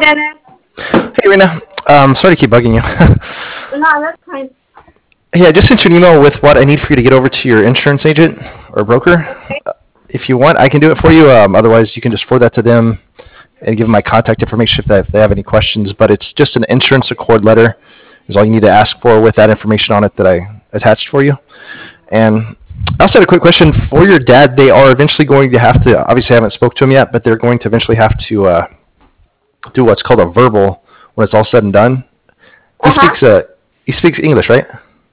Dennis. Hey, Rena. Sorry to keep bugging you. No, that's fine. Hey, I just sent you an email with what I need for you to get over to your insurance agent or broker. Okay. If you want, I can do it for you. Otherwise, you can just forward that to them and give them my contact information if they have any questions. But it's just an insurance accord letter is all you need to ask for with that information on it that I attached for you. And I also had a quick question for your dad. They are eventually going to have to, obviously I haven't spoke to him yet, but they're going to eventually have to do what's called a verbal when it's all said and done. He Uh-huh. speaks he speaks English, right?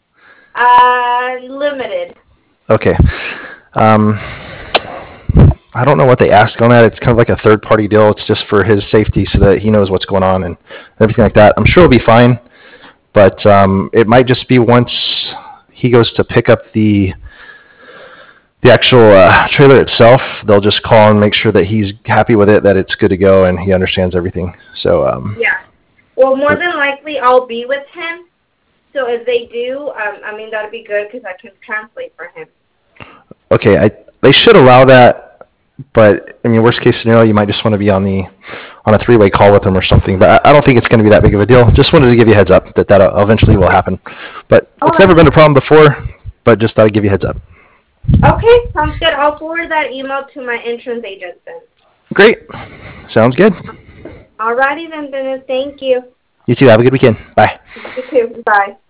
Limited. Okay. Um, I don't know what they ask on that. It's kind of like a third party deal. It's just for his safety so that he knows what's going on and everything like that. I'm sure it'll be fine, but it might just be once he goes to pick up the actual trailer itself, they'll just call and make sure that he's happy with it, that it's good to go, and he understands everything. So, Yeah. Well, more than likely, I'll be with him. So if they do, I mean, that'd be good because I can translate for him. okay, they should allow that, but I mean, worst case scenario, you might just want to be on a three-way call with him or something. But I don't think it's going to be that big of a deal. Just wanted to give you a heads up that eventually will happen. But All it's never right. been a problem before. But just thought I'd give you a heads up. Okay, sounds good. I'll forward that email to my insurance agent then. Great, sounds good. Alrighty then, Dennis. Thank you. You too. Have a good weekend. Bye. You too. Bye.